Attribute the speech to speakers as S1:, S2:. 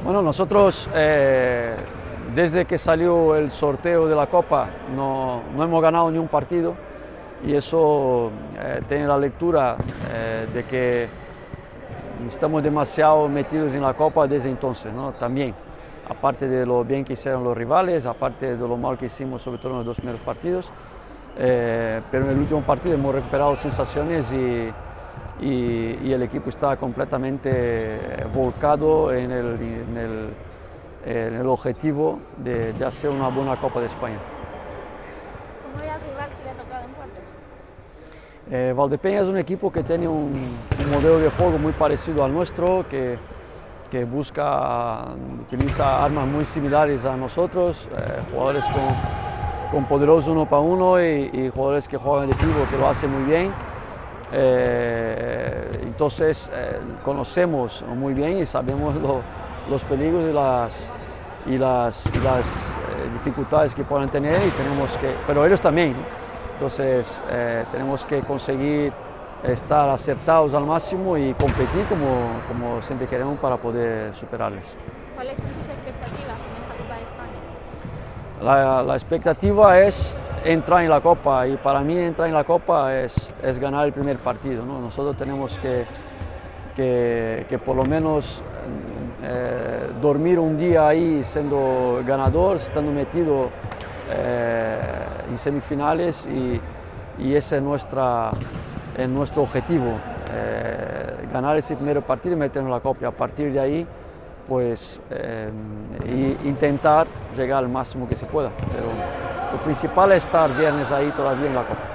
S1: Bueno, nosotros desde que salió el sorteo de la Copa no hemos ganado ni un partido y eso tiene la lectura de que estamos demasiado metidos en la Copa desde entonces, ¿no? También, aparte de lo bien que hicieron los rivales, aparte de lo mal que hicimos sobre todo en los dos primeros partidos, pero en el último partido hemos recuperado sensaciones y el equipo está completamente volcado en el objetivo de hacer una buena Copa de España.
S2: ¿Cómo era el rival que le ha tocado en cuartos?
S1: Valdepeñas es un equipo que tiene un modelo de juego muy parecido al nuestro, que utiliza armas muy similares a nosotros, jugadores con poderoso uno para uno y jugadores que juegan de pívot que lo hacen muy bien. Entonces conocemos muy bien y sabemos los peligros y las dificultades que puedan tener pero ellos también, ¿no? Entonces tenemos que conseguir estar acertados al máximo y competir como siempre queremos para poder superarles.
S2: ¿Cuáles son sus expectativas en esta Copa de España?
S1: La expectativa es entrar en la Copa y para mí entrar en la Copa es ganar el primer partido, ¿no? Nosotros tenemos que por lo menos dormir un día ahí siendo ganador, estando metido en semifinales y ese es nuestro objetivo, ganar ese primer partido y meternos en la Copa. A partir de ahí pues intentar llegar al máximo que se pueda, pero lo principal es estar viernes ahí todavía en la Copa.